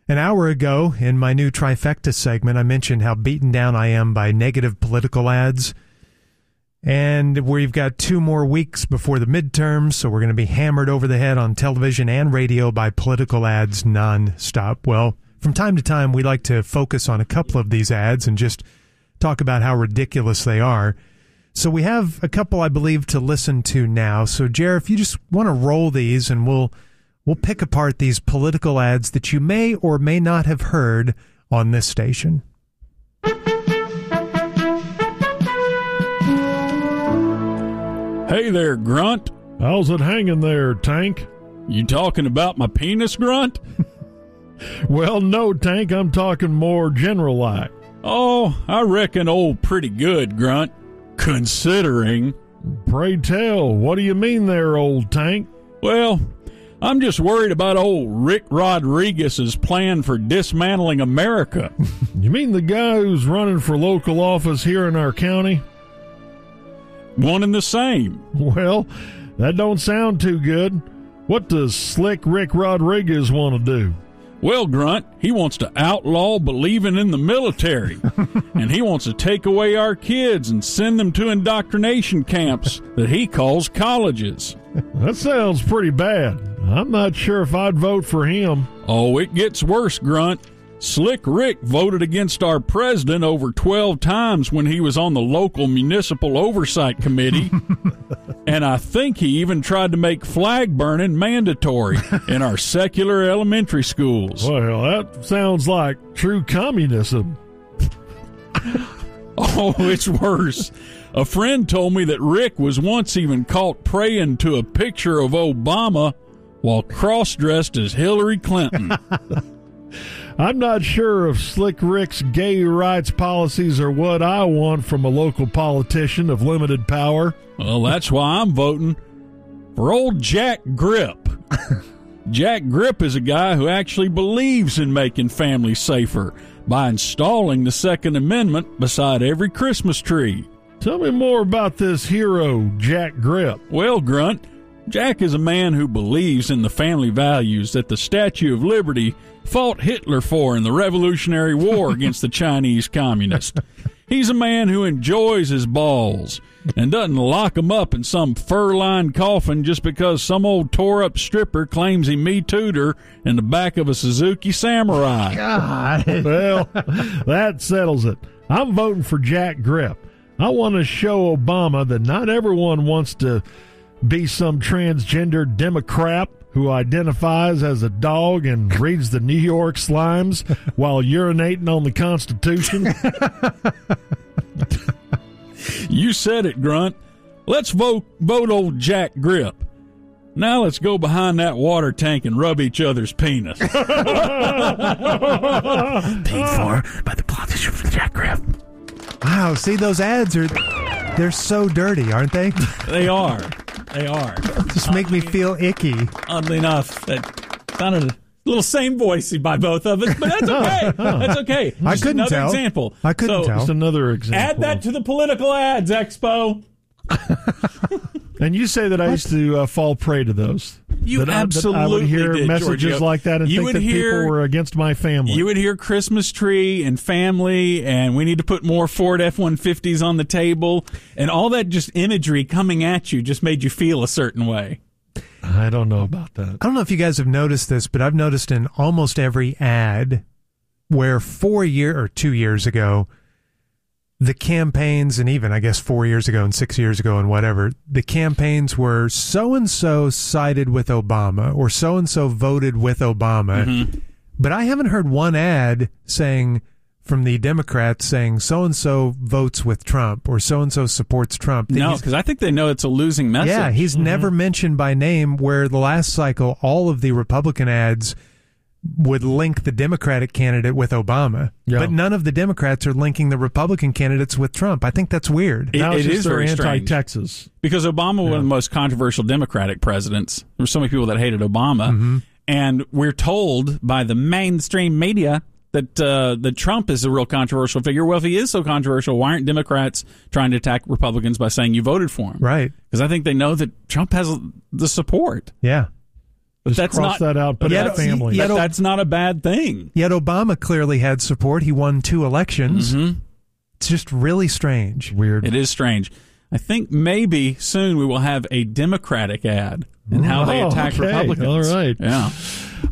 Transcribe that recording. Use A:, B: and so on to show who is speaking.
A: An hour ago, in my new Trifecta segment, I mentioned how beaten down I am by negative political ads. And we've got 2 more weeks before the midterms, so we're going to be hammered over the head on television and radio by political ads nonstop. Well, from time to time, we like to focus on a couple of these ads and just talk about how ridiculous they are. So we have a couple, I believe, to listen to now. So, Jer, if you just want to roll these, and we'll pick apart these political ads that you may or may not have heard on this station.
B: Hey there, Grunt.
C: How's it hanging there, Tank?
B: You talking about my penis, Grunt?
C: Well, no, Tank, I'm talking more general-like.
B: Oh, I reckon pretty good, Grunt. Considering.
C: Pray tell, what do you mean there, old Tank?
B: Well, I'm just worried about old Rick Rodriguez's plan for dismantling America.
C: You mean the guy who's running for local office here in our county?
B: One and the same.
C: Well, that don't sound too good. What does Slick Rick Rodriguez want to do?
B: Well, Grunt, he wants to outlaw believing in the military, and he wants to take away our kids and send them to indoctrination camps that he calls colleges.
C: That sounds pretty bad. I'm not sure if I'd vote for him.
B: Oh, it gets worse, Grunt. Slick Rick voted against our president over 12 times when he was on the local municipal oversight committee. And I think he even tried to make flag burning mandatory in our secular elementary schools.
C: Well, that sounds like true communism.
B: Oh, it's worse. A friend told me that Rick was once even caught praying to a picture of Obama while cross-dressed as Hillary Clinton.
C: I'm not sure if Slick Rick's gay rights policies are what I want from a local politician of limited power.
B: Well, that's why I'm voting for old Jack Grip. Jack Grip is a guy who actually believes in making families safer by installing the Second Amendment beside every Christmas tree.
C: Tell me more about this hero, Jack Grip.
B: Well, Grunt, Jack is a man who believes in the family values that the Statue of Liberty fought Hitler for in the Revolutionary War against the Chinese communists. He's a man who enjoys his balls and doesn't lock them up in some fur-lined coffin just because some old tore-up stripper claims he Me Too'd her in the back of a Suzuki Samurai.
C: God. Well, that settles it. I'm voting for Jack Grip. I want to show Obama that not everyone wants to be some transgender Democrat who identifies as a dog and reads the New York Slimes while urinating on the Constitution.
B: You said it, Grunt. Let's vote old Jack Grip. Now let's go behind that water tank and rub each other's penis. Paid for
A: by the politician from Jack Grip. Wow, see, those ads they're so dirty, aren't they?
B: They are. They are.
A: Just make me feel icky.
B: Oddly enough, that sounded a little same voicey by both of us, but that's okay. That's okay.
A: I couldn't tell.
B: Example.
A: I couldn't tell.
C: Just another example.
B: Add that to the political ads, Expo.
C: And you say that I used to fall prey to those.
B: You absolutely
C: I would hear
B: did,
C: messages
B: Giorgio.
C: like that and think that people were against my family.
B: You would hear Christmas tree and family, and we need to put more Ford F-150s on the table, and all that just imagery coming at you just made you feel a certain way.
C: I don't know about that.
A: I don't know if you guys have noticed this, but I've noticed in almost every ad where 2 years ago, the campaigns, and even I guess 4 years ago and 6 years ago and whatever, the campaigns were so-and-so sided with Obama or so-and-so voted with Obama. Mm-hmm. But I haven't heard one ad saying, from the Democrats, saying so-and-so votes with Trump or so-and-so supports Trump.
B: No, because I think they know it's a losing message.
A: Yeah, he's never mentioned by name, where the last cycle, all of the Republican ads would link the Democratic candidate with Obama, but none of the Democrats are linking the Republican candidates with Trump. I think that's weird.
B: It is very
C: anti-Texas.
B: Because Obama was one of the most controversial Democratic presidents. There were so many people that hated Obama. And we're told by the mainstream media that Trump is a real controversial figure. Well, if he is so controversial, why aren't Democrats trying to attack Republicans by saying you voted for him?
A: Right.
B: Because I think they know that Trump has the support.
A: Yeah.
C: Just
B: that's
C: cross
B: not
C: that out. Put
A: Yet-
C: that family.
A: yet-
B: But that's not a bad thing.
A: Yet Obama clearly had support. He won 2 elections.
B: Mm-hmm.
A: It's just really strange.
C: Weird.
B: It is strange. I think maybe soon we will have a Democratic ad and how they attack
C: okay.
B: Republicans.
C: All right.
B: Yeah.